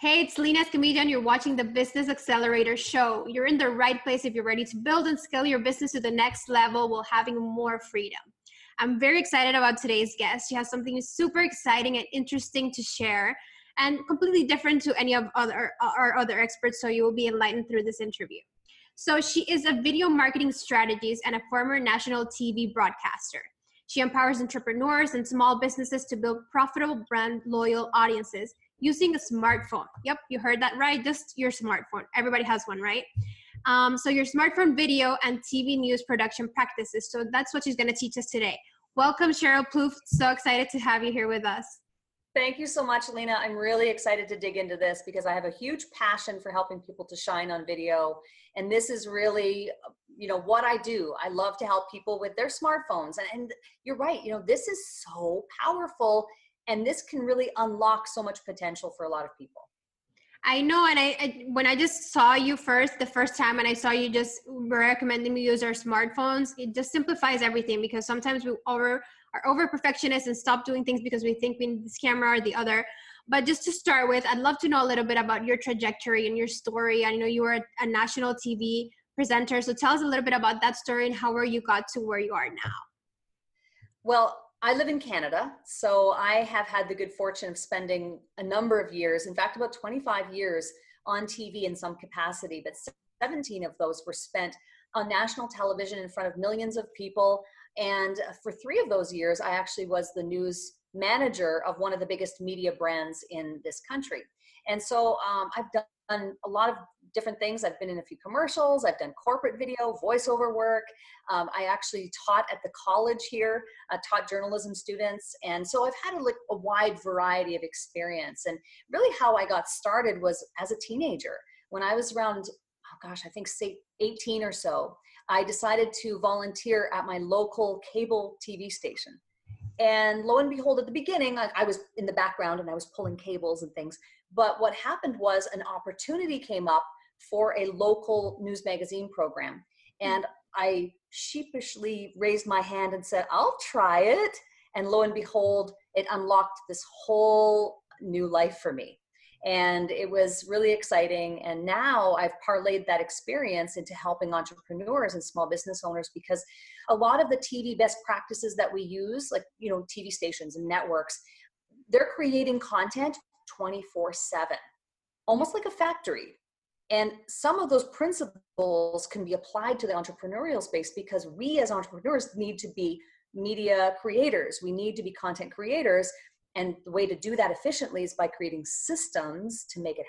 Hey, it's Lena Escamilla, and you're watching the Business Accelerator Show. You're in the right place if you're ready to build and scale your business to the next level while having more freedom. I'm very excited about today's guest. She has something super exciting and interesting to share, and completely different to any of our other experts, so you will be enlightened through this interview. So she is a video marketing strategist and a former national TV broadcaster. She empowers entrepreneurs and small businesses to build profitable brand loyal audiences using a smartphone. Yep, you heard that right, just your smartphone. Everybody has one, right? So your smartphone video and TV news production practices. So that's what she's gonna teach us today. Welcome, Cheryl Plouffe. So excited to have you here with us. Thank you so much, Lena. I'm really excited to dig into this because I have a huge passion for helping people to shine on video. And this is really, what I do. I love to help people with their smartphones. And you're right, this is so powerful and this can really unlock so much potential for a lot of people. I know, and when I just saw you the first time, and I saw you just recommending me use our smartphones, it just simplifies everything because sometimes we are over perfectionists and stop doing things because we think we need this camera or the other. But just to start with, I'd love to know a little bit about your trajectory and your story. I know you were a national TV presenter, so tell us a little bit about that story and how you got to where you are now. Well, I live in Canada, so I have had the good fortune of spending a number of years, in fact, about 25 years on TV in some capacity, but 17 of those were spent on national television in front of millions of people. And for 3 of those years, I actually was the news manager of one of the biggest media brands in this country. And so I've done a lot of different things. I've been in a few commercials. I've done corporate video, voiceover work. I actually taught at the college here, taught journalism students. And so I've had a wide variety of experience. And really how I got started was as a teenager. When I was around, I think say 18 or so, I decided to volunteer at my local cable TV station. And lo and behold, at the beginning, I was in the background and I was pulling cables and things. But what happened was an opportunity came up for a local news magazine program. And I sheepishly raised my hand and said, I'll try it. And lo and behold, it unlocked this whole new life for me. And it was really exciting. And now I've parlayed that experience into helping entrepreneurs and small business owners, because a lot of the TV best practices that we use, like, TV stations and networks, they're creating content 24/7, almost like a factory. And some of those principles can be applied to the entrepreneurial space because we as entrepreneurs need to be media creators. We need to be content creators. And the way to do that efficiently is by creating systems to make it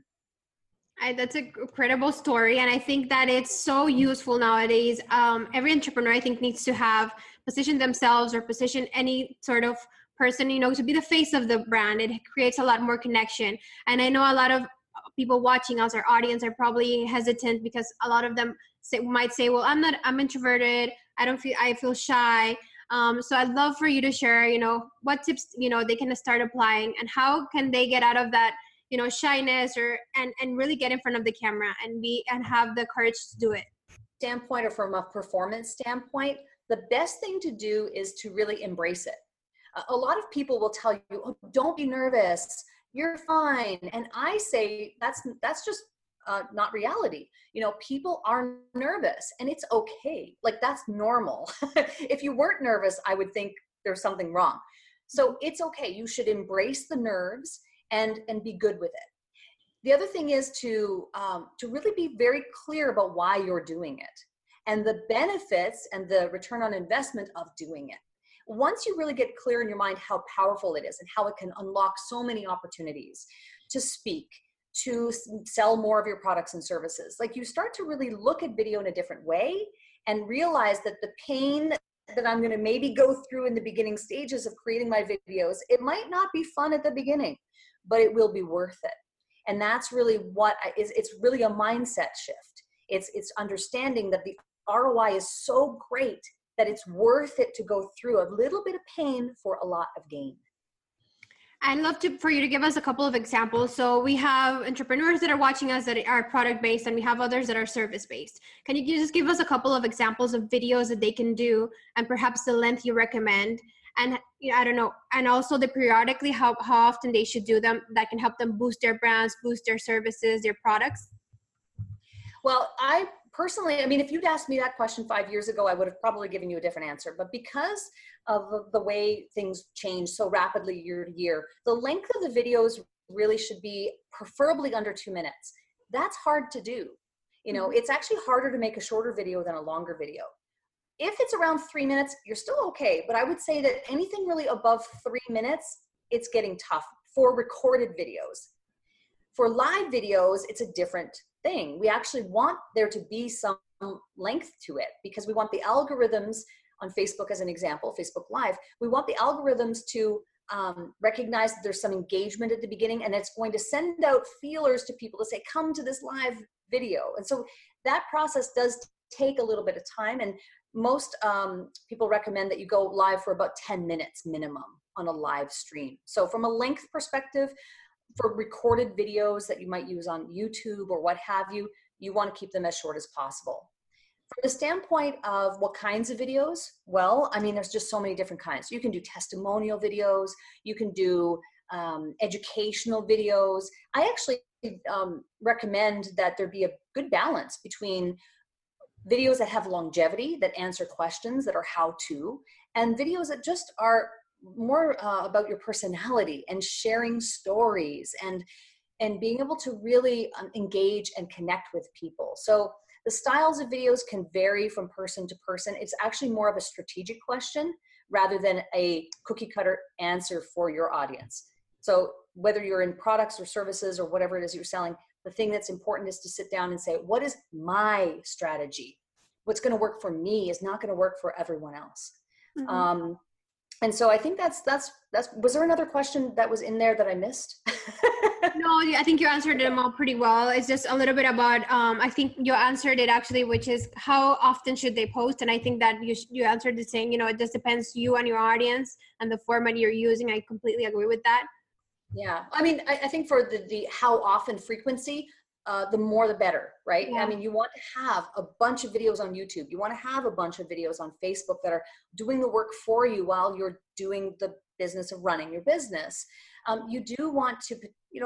happen. That's a credible story. And I think that it's so useful nowadays. Every entrepreneur, I think, needs to position themselves or position any sort of person, to be the face of the brand. It creates a lot more connection. And I know a lot of people watching us, our audience, are probably hesitant because a lot of them might say, well, I'm introverted. I feel shy. So I'd love for you to share, what tips, they can start applying and how can they get out of that, shyness and really get in front of the camera and have the courage to do it. Standpoint, or from a performance standpoint, the best thing to do is to really embrace it. A lot of people will tell you, oh, don't be nervous, you're fine. And I say, that's just not reality. People are nervous and it's okay. Like, that's normal. If you weren't nervous, I would think there's something wrong. So it's okay. You should embrace the nerves and be good with it. The other thing is to really be very clear about why you're doing it and the benefits and the return on investment of doing it. Once you really get clear in your mind how powerful it is and how it can unlock so many opportunities to speak, to sell more of your products and services, like, you start to really look at video in a different way and realize that the pain that I'm going to maybe go through in the beginning stages of creating my videos, it might not be fun at the beginning, but it will be worth it. And that's really it's really a mindset shift. It's understanding that the ROI is so great that it's worth it to go through a little bit of pain for a lot of gain. I'd love for you to give us a couple of examples. So we have entrepreneurs that are watching us that are product-based, and we have others that are service-based. Can you just give us a couple of examples of videos that they can do and perhaps the length you recommend And I don't know, and also the periodically how often they should do them, that can help them boost their brands, boost their services, their products? Well, I personally, I mean, if you'd asked me that question 5 years ago, I would have probably given you a different answer. But because of the way things change so rapidly year to year, the length of the videos really should be preferably under 2 minutes. That's hard to do. It's actually harder to make a shorter video than a longer video. If it's around 3 minutes, you're still okay. But I would say that anything really above 3 minutes, it's getting tough for recorded videos. For live videos, it's a different thing. We actually want there to be some length to it because we want the algorithms on Facebook, as an example, Facebook Live, we want the algorithms to recognize that there's some engagement at the beginning, and it's going to send out feelers to people to say, come to this live video. And so that process does take a little bit of time. And most people recommend that you go live for about 10 minutes minimum on a live stream. So from a length perspective, for recorded videos that you might use on YouTube or what have you, you want to keep them as short as possible. From the standpoint of what kinds of videos, well, I mean, there's just so many different kinds. You can do testimonial videos, you can do educational videos. I actually recommend that there be a good balance between videos that have longevity, that answer questions, that are how-to, and videos that just are more about your personality and sharing stories and being able to really engage and connect with people. So the styles of videos can vary from person to person. It's actually more of a strategic question rather than a cookie cutter answer for your audience. So whether you're in products or services or whatever it is you're selling, the thing that's important is to sit down and say, what is my strategy? What's going to work for me is not going to work for everyone else. Mm-hmm. And so I think that's, was there another question that was in there that I missed? No, I think you answered them all pretty well. It's just a little bit about, I think you answered it actually, which is how often should they post? And I think that you answered it saying, it just depends you and your audience and the format you're using. I completely agree with that. Yeah. I mean, I think for the how often frequency, the more the better, right? Yeah. I mean, you want to have a bunch of videos on YouTube. You want to have a bunch of videos on Facebook that are doing the work for you while you're doing the business of running your business. You do want to,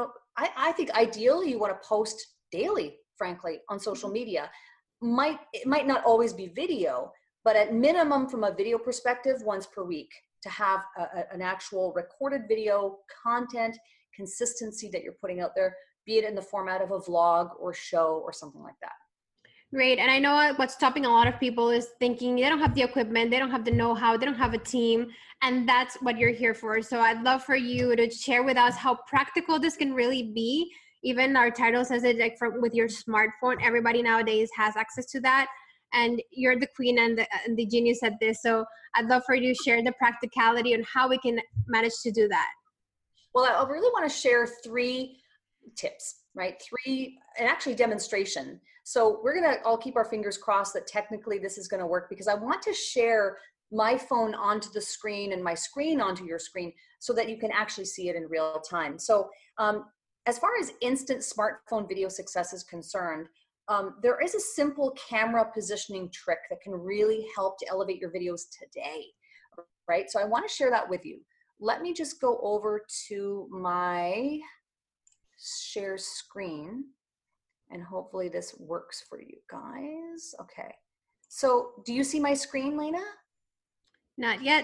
I think ideally you want to post daily, frankly, on social media. It might not always be video, but at minimum from a video perspective, once per week, to have an actual recorded video content consistency that you're putting out there, be it in the format of a vlog or show or something like that. Great. And I know what's stopping a lot of people is thinking they don't have the equipment, they don't have the know-how, they don't have a team, and that's what you're here for. So I'd love for you to share with us how practical this can really be. Even our title says it, like with your smartphone, everybody nowadays has access to that. And you're the queen and the genius at this. So I'd love for you to share the practicality on how we can manage to do that. Well, I really want to share 3 tips, right? 3, and actually demonstration. So we're going to all keep our fingers crossed that technically this is going to work, because I want to share my phone onto the screen and my screen onto your screen so that you can actually see it in real time. So as far as instant smartphone video success is concerned, there is a simple camera positioning trick that can really help to elevate your videos today, right? So I want to share that with you. Let me just go over to my share screen and hopefully this works for you guys. Okay. So do you see my screen, Lena? Not yet.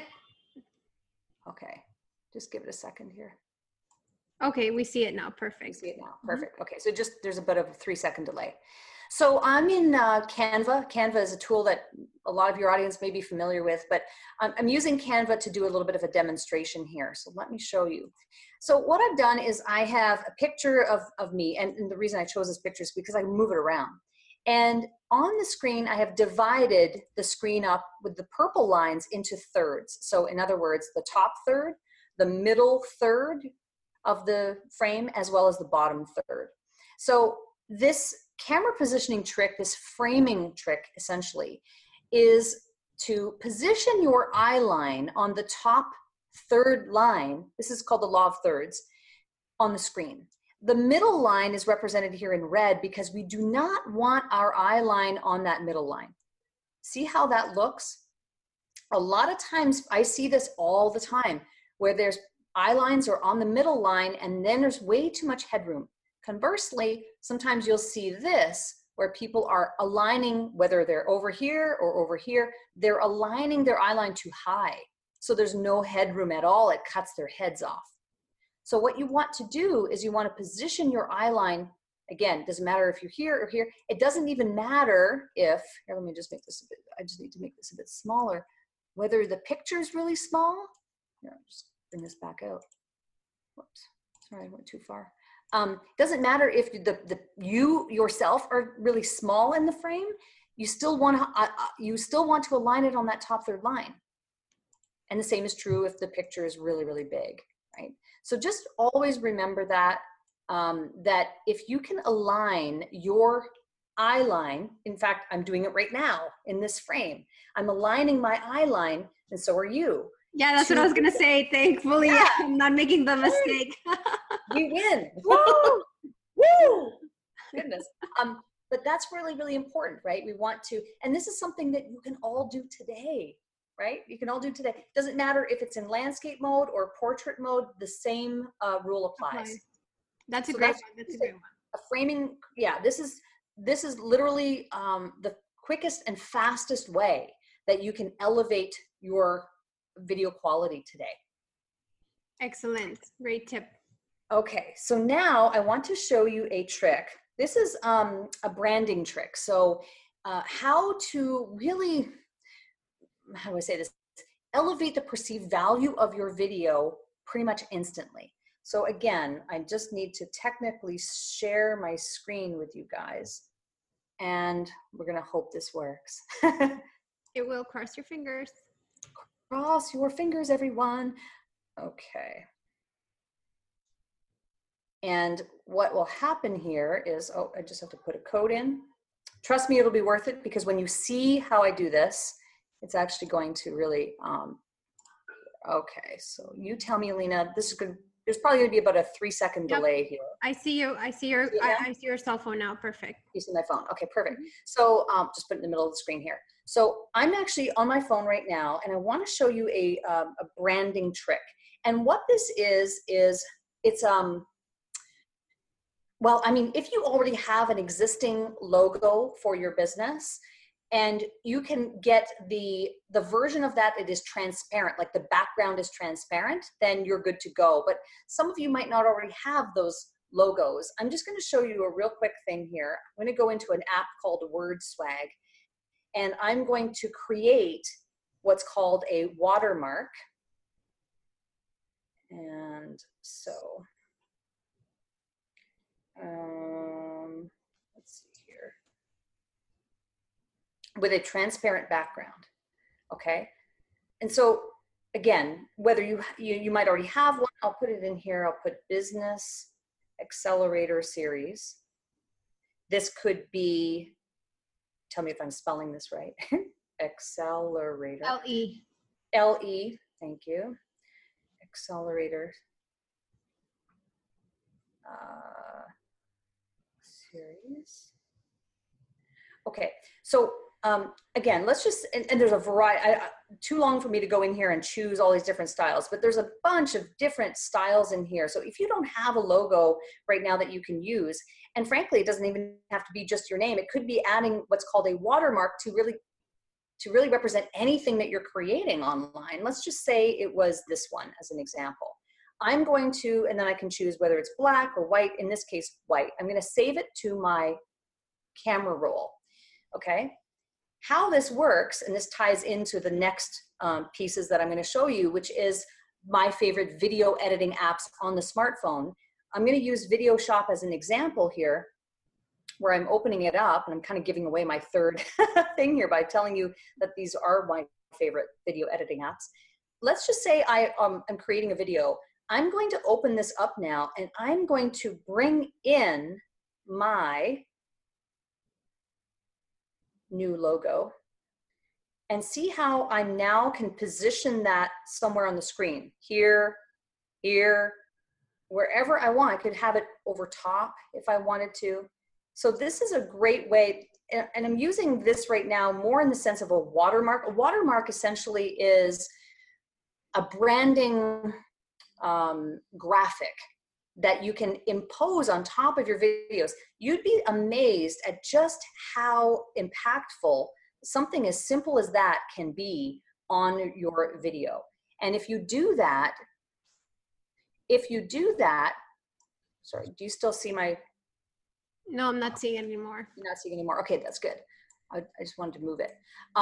Okay. Just give it a second here. Okay. We see it now. Perfect. We see it now. Perfect. Okay. So there's a bit of a 3-second delay. So I'm in Canva. Canva is a tool that a lot of your audience may be familiar with, but I'm using Canva to do a little bit of a demonstration here. So let me show you. So what I've done is I have a picture of me, and the reason I chose this picture is because I can move it around. And on the screen, I have divided the screen up with the purple lines into thirds. So in other words, the top third, the middle third of the frame, as well as the bottom third. So this camera positioning trick, this framing trick essentially, is to position your eye line on the top third line. This is called the law of thirds on the screen. The middle line is represented here in red because we do not want our eye line on that middle line. See how that looks? A lot of times I see this all the time where there's eye lines are on the middle line and then there's way too much headroom. Conversely, sometimes you'll see this where people are aligning, whether they're over here or over here, they're aligning their eye line too high. So there's no headroom at all. It cuts their heads off. So what you want to do is you want to position your eye line. Again, it doesn't matter if you're here or here. It doesn't even matter if, here, let me just make this a bit, I just need to make this a bit smaller. Whether the picture is really small, here, I'll just bring this back out. Whoops, sorry, I went too far. Doesn't matter if you yourself are really small in the frame, you still want to align it on that top third line. And the same is true if the picture is really, really big, right? So just always remember that, that if you can align your eye line, in fact, I'm doing it right now in this frame. I'm aligning my eye line, and so are you. Yeah, that's what I was going to say. Thankfully, yeah. I'm not making the mistake. We win. Woo! Woo! Goodness. But that's really, really important, right? We want to, and this is something that you can all do today, right? You can all do today. It doesn't matter if it's in landscape mode or portrait mode, the same rule applies. That's a great one. That's a great one. A framing, yeah, this is literally the quickest and fastest way that you can elevate your video quality today. Excellent. Great tip. Okay, so now I want to show you a trick. This is a branding trick. So how to really, how do I say this? Elevate the perceived value of your video pretty much instantly. So again, I just need to technically share my screen with you guys. And we're gonna hope this works. It will. Cross your fingers. Cross your fingers, everyone. Okay. And what will happen here is, oh, I just have to put a code in. Trust me, it'll be worth it, because when you see how I do this, it's actually going to really, okay, so you tell me, Alina, this is good. There's probably gonna be about a 3-second delay here. I see you, I see your cell phone now, perfect. You see my phone, okay, perfect. So just put it in the middle of the screen here. So I'm actually on my phone right now, and I wanna show you a branding trick. And what this is it's, well, I mean, if you already have an existing logo for your business, and you can get the version of that, it is transparent, like the background is transparent, then you're good to go. But some of you might not already have those logos. I'm just going to show you a real quick thing here. I'm going to go into an app called WordSwag, and I'm going to create what's called a watermark. And so, let's see here. With a transparent background, okay? And so again, whether you might already have one, I'll put it in here. I'll put Business Accelerator Series. This could be, tell me if I'm spelling this right. Accelerator. L-E. L-E, thank you. Accelerator Series. Okay, so again, let's just, and there's a variety, too long for me to go in here and choose all these different styles, but there's a bunch of different styles in here. So if you don't have a logo right now that you can use, and frankly, it doesn't even have to be just your name, it could be adding what's called a watermark to really represent anything that you're creating online. Let's just say it was this one as an example. I'm going to, and then I can choose whether it's black or white, in this case, white. I'm gonna save it to my camera roll, okay? How this works, and this ties into the next pieces that I'm going to show you, which is my favorite video editing apps on the smartphone. I'm going to use VideoShop as an example here, where I'm opening it up, and I'm kind of giving away my third thing here by telling you that these are my favorite video editing apps. Let's just say I'm creating a video. I'm going to open this up now, and I'm going to bring in my new logo and see how I now can position that somewhere on the screen. Here, wherever I want. I could have it over top if I wanted to. So this is a great way. and I'm using this right now more in the sense of a watermark. A watermark essentially is a branding graphic that you can impose on top of your videos. You'd be amazed at just how impactful something as simple as that can be on your video. And if you do that, sorry, do you still see my? No, I'm not seeing it anymore. You're not seeing anymore. Okay, that's good. I just wanted to move it.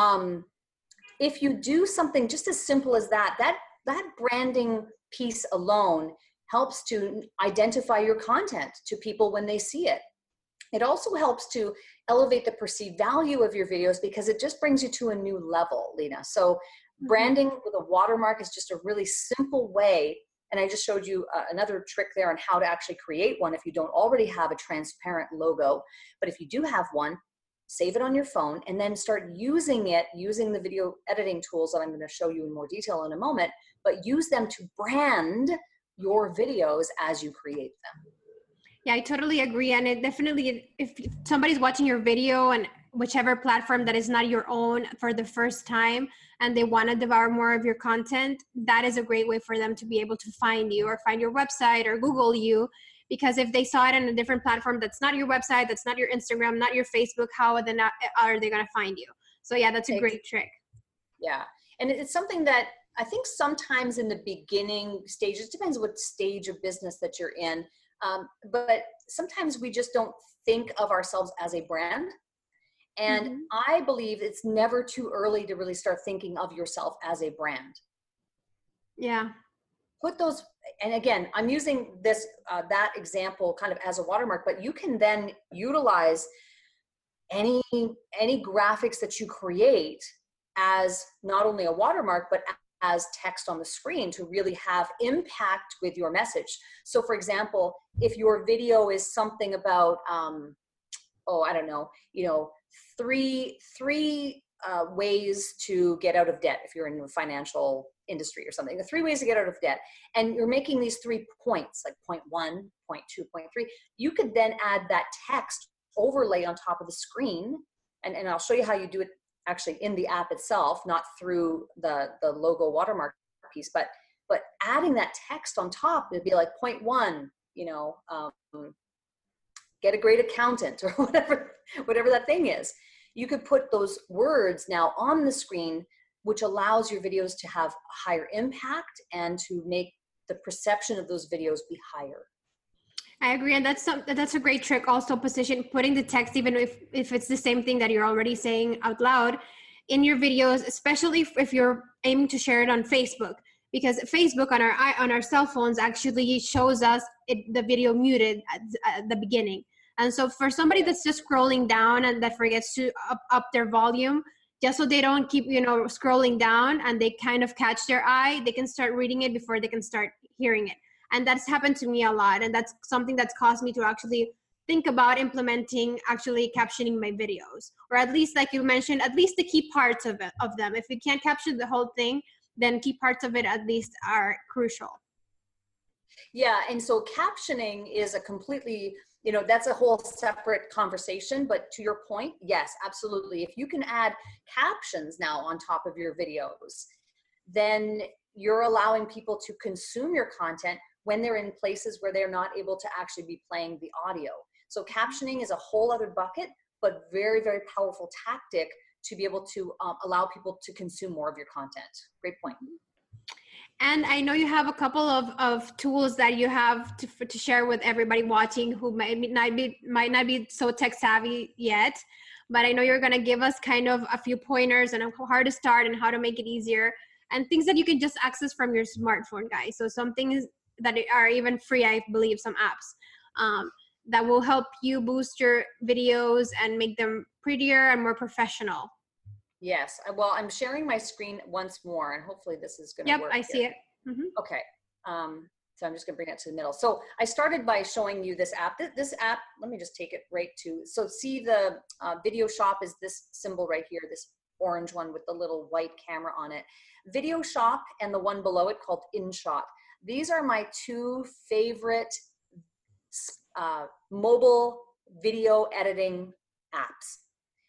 If you do something just as simple as that branding piece alone helps to identify your content to people when they see it. It also helps to elevate the perceived value of your videos because it just brings you to a new level, Lena. So branding with a watermark is just a really simple way. And I just showed you another trick there on how to actually create one if you don't already have a transparent logo. But if you do have one, save it on your phone and then start using it, using the video editing tools that I'm going to show you in more detail in a moment, but use them to brand your videos as you create them. Yeah, I totally agree. And it definitely, if somebody's watching your video and whichever platform that is not your own for the first time and they want to devour more of your content, that is a great way for them to be able to find you or find your website or Google you. Because if they saw it on a different platform that's not your website, that's not your Instagram, not your Facebook, how are they going to find you? So yeah, that's a great trick. Yeah. And it's something that I think sometimes in the beginning stages, depends what stage of business that you're in, but sometimes we just don't think of ourselves as a brand. And I believe it's never too early to really start thinking of yourself as a brand. Yeah. Put those, and again, I'm using this, that example kind of as a watermark, but you can then utilize any graphics that you create as not only a watermark, but as text on the screen to really have impact with your message. So for example, if your video is something about, I don't know, three ways to get out of debt if you're in the financial industry or something, the 3 ways to get out of debt, and you're making these 3 points, like point 1, point 2, point 3, you could then add that text overlay on top of the screen, and I'll show you how you do it actually in the app itself, not through the logo watermark piece, but adding that text on top, it'd be like point 1, get a great accountant or whatever that thing is. You could put those words now on the screen, which allows your videos to have a higher impact and to make the perception of those videos be higher. I agree. And that's a great trick. Also putting the text, even if it's the same thing that you're already saying out loud in your videos, especially if you're aiming to share it on Facebook, because Facebook on our cell phones actually shows us the video muted at the beginning. And so for somebody that's just scrolling down and that forgets to up their volume, just so they don't keep, scrolling down and they kind of catch their eye, they can start reading it before they can start hearing it. And that's happened to me a lot. And that's something that's caused me to actually think about implementing actually captioning my videos, or at least, like you mentioned, at least the key parts of them. If you can't capture the whole thing, then key parts of it at least are crucial. Yeah. And so captioning is a completely, that's a whole separate conversation, but to your point, yes, absolutely. If you can add captions now on top of your videos, then you're allowing people to consume your content when they're in places where they're not able to actually be playing the audio. So captioning is a whole other bucket, but very, very powerful tactic to be able to allow people to consume more of your content. Great point. And I know you have a couple of tools that you have to share with everybody watching who might not be so tech savvy yet, but I know you're going to give us kind of a few pointers on how to start and how to make it easier, and things that you can just access from your smartphone, guys. So some things that are even free, I believe, some apps that will help you boost your videos and make them prettier and more professional. Yes. Well, I'm sharing my screen once more, and hopefully this is going to work. Yep, I see it. Okay. So I'm just going to bring it to the middle. So I started by showing you this app. This app, let me just take it right to, so see the video shop is this symbol right here, this orange one with the little white camera on it. Video shop and the one below it called InShot. These are my 2 favorite mobile video editing apps.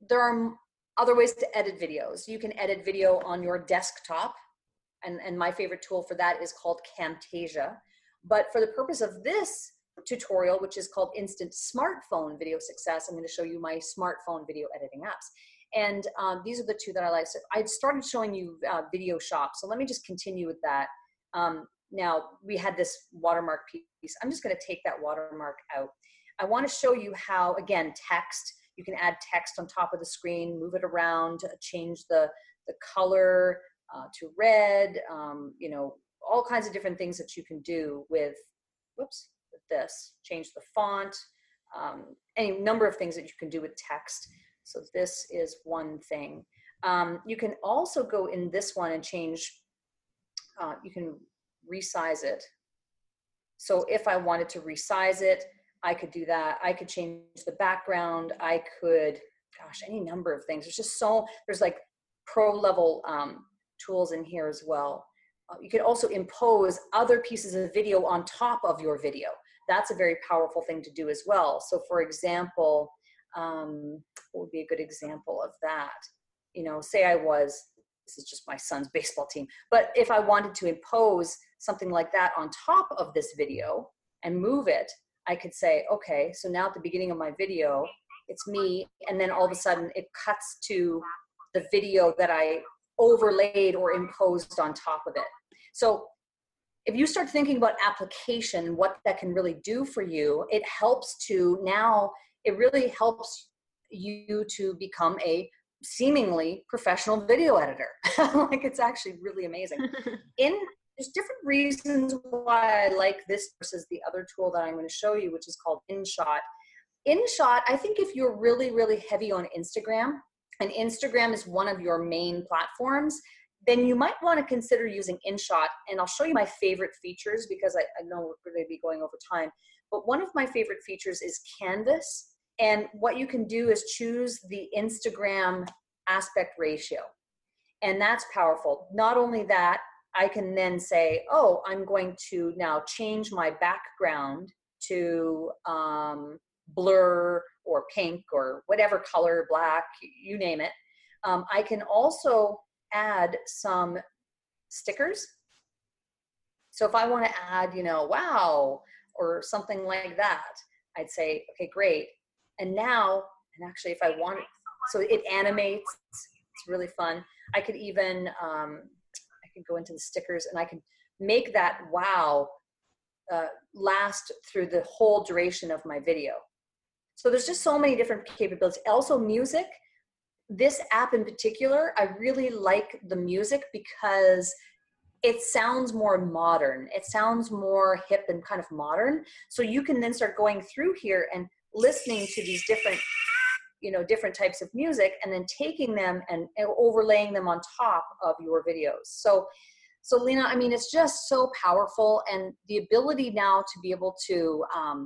there are other ways to edit videos. You can edit video on your desktop, and my favorite tool for that is called Camtasia. But for the purpose of this tutorial, which is called Instant Smartphone Video Success, I'm going to show you my smartphone video editing apps. And these are the two that I like. So I started showing you Video Shop. So let me just continue with that. Now, we had this watermark piece. I'm just going to take that watermark out. I want to show you how, again, text. You can add text on top of the screen, move it around, change the color to red, you know, all kinds of different things that you can do with, whoops, with this. Change the font, any number of things that you can do with text. So this is one thing. You can also go in this one and change, you can resize it. So if I wanted to resize it, I could do that. I could change the background. I could, gosh, any number of things. There's just there's like pro level tools in here as well. You can also impose other pieces of video on top of your video. That's a very powerful thing to do as well. So for example, what would be a good example of that? You know, say this is just my son's baseball team, but if I wanted to impose something like that on top of this video and move it, I could say, okay, so now at the beginning of my video, it's me, and then all of a sudden it cuts to the video that I overlaid or imposed on top of it. So if you start thinking about application and what that can really do for you, it helps to now, it really helps you to become a seemingly professional video editor. Like, it's actually really amazing. There's different reasons why I like this versus the other tool that I'm going to show you, which is called InShot. InShot, I think if you're really, really heavy on Instagram, and Instagram is one of your main platforms, then you might want to consider using InShot. And I'll show you my favorite features because I know we're going to be going over time. But one of my favorite features is Canvas. And what you can do is choose the Instagram aspect ratio. And that's powerful. Not only that, I can then say, oh, I'm going to now change my background to blur or pink or whatever color, black, you name it. I can also add some stickers. So if I want to add, you know, wow, or something like that, I'd say, okay, great. And now, and actually if I want it, so it animates, it's really fun. I could even, I could go into the stickers and I can make that wow last through the whole duration of my video. So there's just so many different capabilities. Also music. This app in particular, I really like the music because it sounds more modern. It sounds more hip and kind of modern. So you can then start going through here and listening to these different, you know, different types of music and then taking them and overlaying them on top of your videos. So Lena, I mean, it's just so powerful, and the ability now to be able to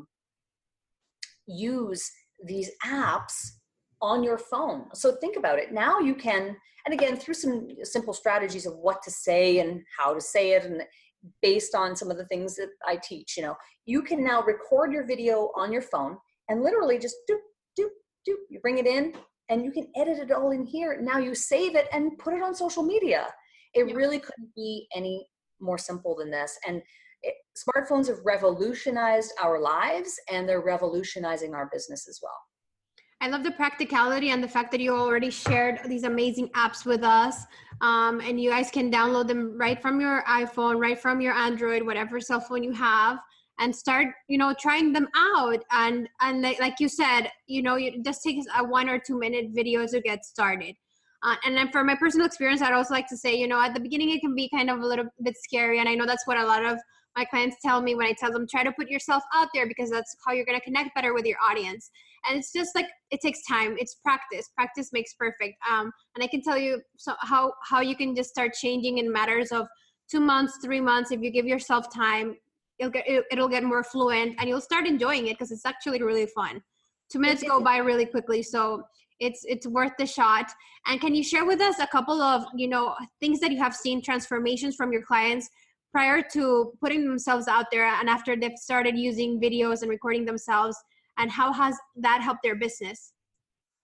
use these apps on your phone. So think about it. Now you can, and again, through some simple strategies of what to say and how to say it, and based on some of the things that I teach, you know, you can now record your video on your phone and literally just doop, doop, doop. You bring it in and you can edit it all in here. Now you save it and put it on social media. It really couldn't be any more simple than this. And smartphones have revolutionized our lives, and they're revolutionizing our business as well. I love the practicality and the fact that you already shared these amazing apps with us. And you guys can download them right from your iPhone, right from your Android, whatever cell phone you have, and start, you know, trying them out. And like you said, you know, it just takes a 1 or 2 minute video to get started. And then for my personal experience, I'd also like to say, you know, at the beginning, it can be kind of a little bit scary. And I know that's what a lot of my clients tell me when I tell them, try to put yourself out there, because that's how you're going to connect better with your audience. And it's just like, it takes time. It's practice. Practice makes perfect. And I can tell you how you can just start changing in matters of 2 months, 3 months. If you give yourself time, it'll get more fluent, and you'll start enjoying it because it's actually really fun. 2 minutes go by really quickly. So it's worth the shot. And can you share with us a couple of, you know, things that you have seen, transformations from your clients prior to putting themselves out there and after they've started using videos and recording themselves, and how has that helped their business?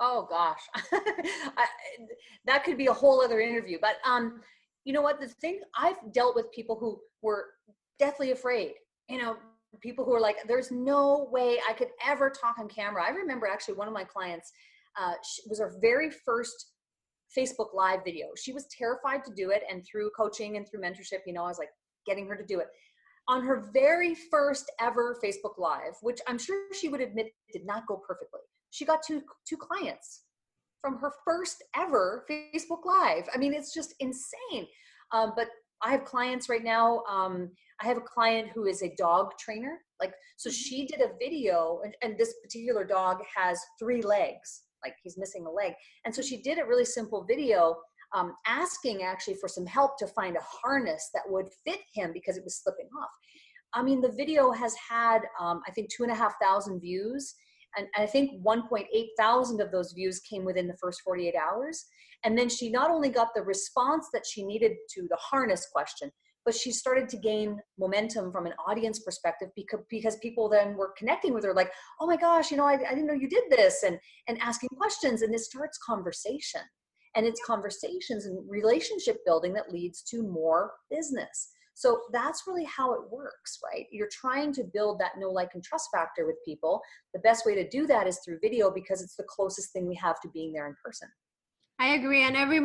Oh gosh, that could be a whole other interview. But you know what? The thing, I've dealt with people who were deathly afraid. You know, people who are like, "There's no way I could ever talk on camera." I remember actually one of my clients was her very first Facebook Live video. She was terrified to do it, and through coaching and through mentorship, you know, I was like getting her to do it. On her very first ever Facebook Live, which I'm sure she would admit did not go perfectly, she got two clients from her first ever Facebook Live. I mean, it's just insane. But I have clients right now. I have a client who is a dog trainer. Like, so she did a video, and this particular dog has 3 legs, like he's missing a leg. And so she did a really simple video asking actually for some help to find a harness that would fit him because it was slipping off. I mean, the video has had, I think 2,500 views. And I think 1.8 thousand of those views came within the first 48 hours. And then she not only got the response that she needed to the harness question, but she started to gain momentum from an audience perspective because people then were connecting with her like, oh my gosh, you know, I didn't know you did this, and asking questions. And this starts conversation. And it's conversations and relationship building that leads to more business. So that's really how it works, right? You're trying to build that know, like, and trust factor with people. The best way to do that is through video because it's the closest thing we have to being there in person. I agree. And every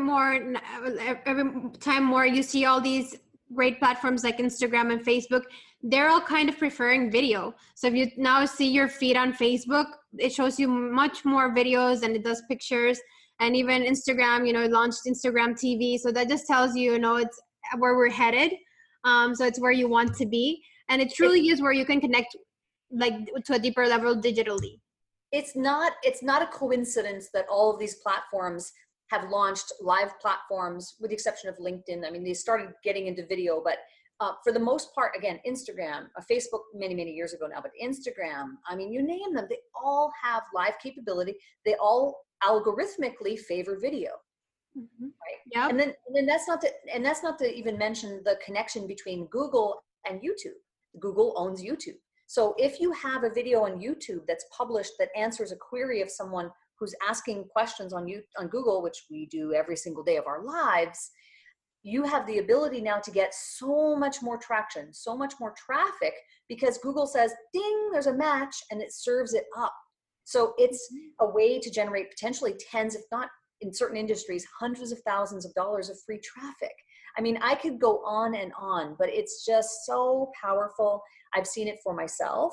time more you see all these great platforms like Instagram and Facebook, they're all kind of preferring video. So if you now see your feed on Facebook, it shows you much more videos than it does pictures. And even Instagram, you know, launched Instagram TV. So that just tells you, you know, it's where we're headed. So it's where you want to be. And it truly is where you can connect like to a deeper level digitally. It's not a coincidence that all of these platforms have launched live platforms, with the exception of LinkedIn. I mean, they started getting into video, but for the most part, again, Instagram, Facebook many, many years ago now, but Instagram, I mean, you name them, they all have live capability. They all algorithmically favor video. Mm-hmm. Right. Yep. And then that's not to even mention the connection between Google and YouTube. Google owns YouTube. So if you have a video on YouTube that's published that answers a query of someone who's asking questions on Google, which we do every single day of our lives, you have the ability now to get so much more traction, so much more traffic, because Google says, ding, there's a match, and it serves it up. So it's a way to generate potentially tens, if not in certain industries, hundreds of thousands of dollars of free traffic. I mean, I could go on and on, but it's just so powerful. I've seen it for myself.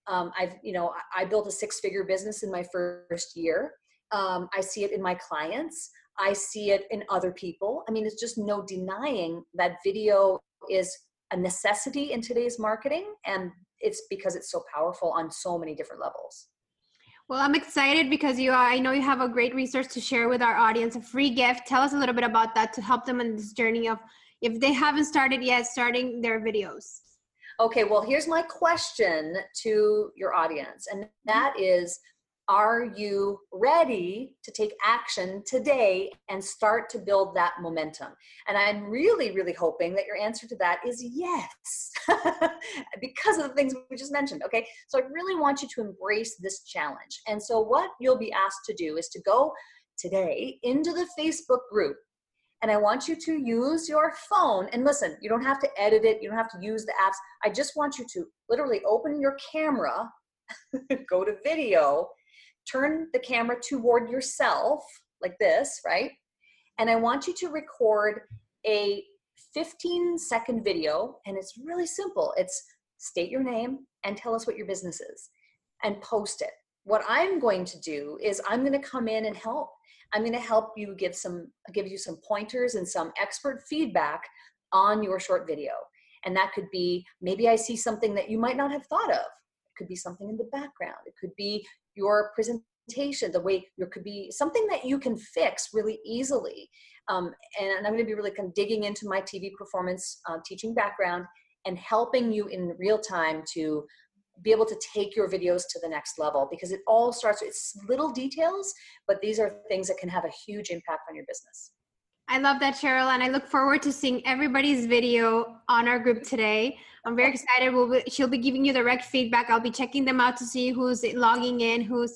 I built a 6-figure business in my first year. I see it in my clients. I see it in other people. I mean, it's just no denying that video is a necessity in today's marketing. And it's because it's so powerful on so many different levels. Well, I'm excited because I know you have a great resource to share with our audience, a free gift. Tell us a little bit about that to help them in this journey of, if they haven't started yet, starting their videos. Okay, well, here's my question to your audience, and that is, are you ready to take action today and start to build that momentum? And I'm really, really hoping that your answer to that is yes, because of the things we just mentioned, okay? So I really want you to embrace this challenge. And so what you'll be asked to do is to go today into the Facebook group, and I want you to use your phone. And listen, you don't have to edit it. You don't have to use the apps. I just want you to literally open your camera, go to video, turn the camera toward yourself like this, right? And I want you to record a 15-second video. And it's really simple. It's state your name and tell us what your business is and post it. What I'm going to do is I'm going to come in and help. I'm going to help you give you some pointers and some expert feedback on your short video. And that could be, maybe I see something that you might not have thought of. It could be something in the background. It could be your presentation, there could be something that you can fix really easily. And I'm going to be really kind of digging into my TV performance teaching background and helping you in real time to be able to take your videos to the next level, because it all starts, it's little details, but these are things that can have a huge impact on your business. I love that, Cheryl, and I look forward to seeing everybody's video on our group today. I'm very excited. She'll be giving you direct feedback. I'll be checking them out to see who's logging in, who's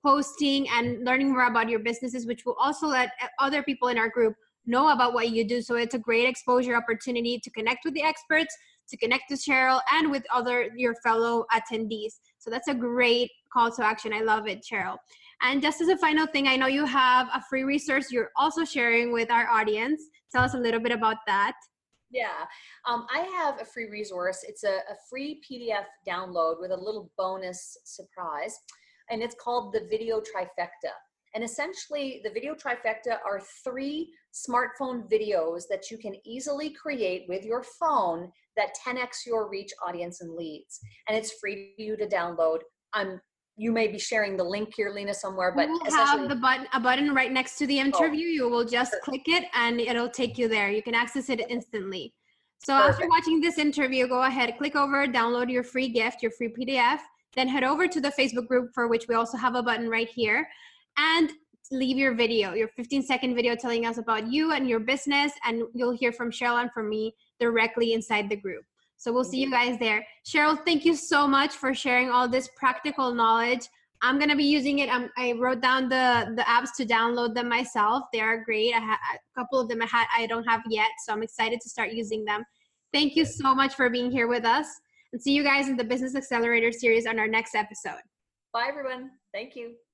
posting and learning more about your businesses, which will also let other people in our group know about what you do. So it's a great exposure opportunity to connect with the experts, to connect with Cheryl, and with your fellow attendees. So that's a great call to action. I love it, Cheryl. And just as a final thing, I know you have a free resource you're also sharing with our audience. Tell us a little bit about that. Yeah, I have a free resource. It's a free PDF download with a little bonus surprise, and it's called the Video Trifecta. And essentially, the Video Trifecta are 3 smartphone videos that you can easily create with your phone that 10x your reach, audience, and leads. And it's free for you to download. You may be sharing the link here, Lena, somewhere, but we'll have a button right next to the interview. You will just click it and it'll take you there. You can access it instantly. So after watching this interview, go ahead, click over, download your free gift, your free PDF, then head over to the Facebook group, for which we also have a button right here, and leave your video, your 15-second video telling us about you and your business, and you'll hear from Cheryl and from me directly inside the group. So we'll see you guys there. Cheryl, thank you so much for sharing all this practical knowledge. I'm going to be using it. I wrote down the apps to download them myself. They are great. I have a couple of them I don't have yet, so I'm excited to start using them. Thank you so much for being here with us, and see you guys in the Business Accelerator series on our next episode. Bye, everyone. Thank you.